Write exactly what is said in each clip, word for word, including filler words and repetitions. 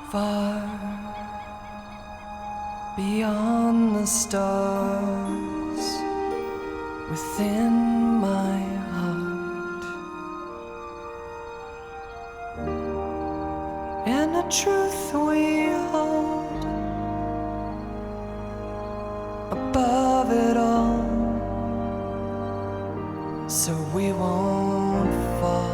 Far beyond the stars, within my heart, and a truth we hold above it all, so we won't fall.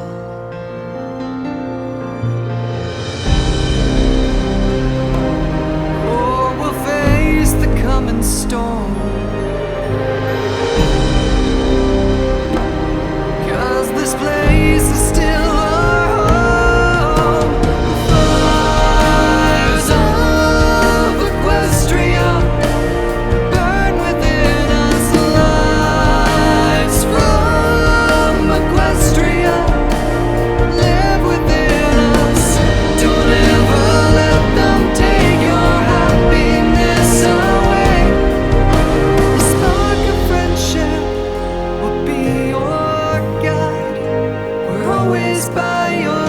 Storm, 'cause this place is still our home. The fires of Equestria burn within us, lives from Equestria live within us. Don't ever let them take your happiness away. By your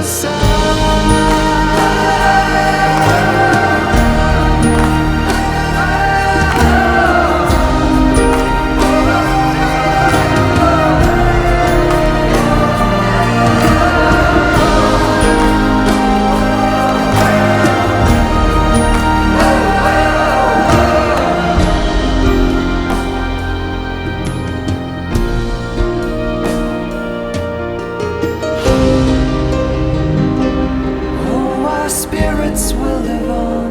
spirits will live on,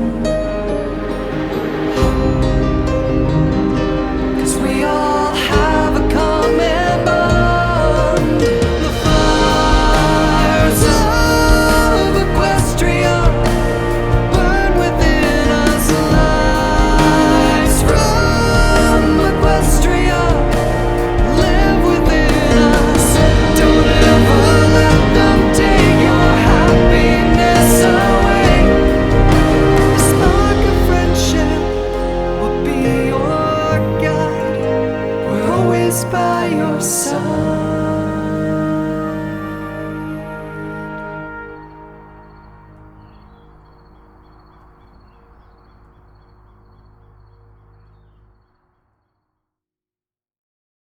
'cause we all have a common bond. The fires of Equestria burn within us, lives from Equestria live within us. Don't ever let them take your happiness away. By your side.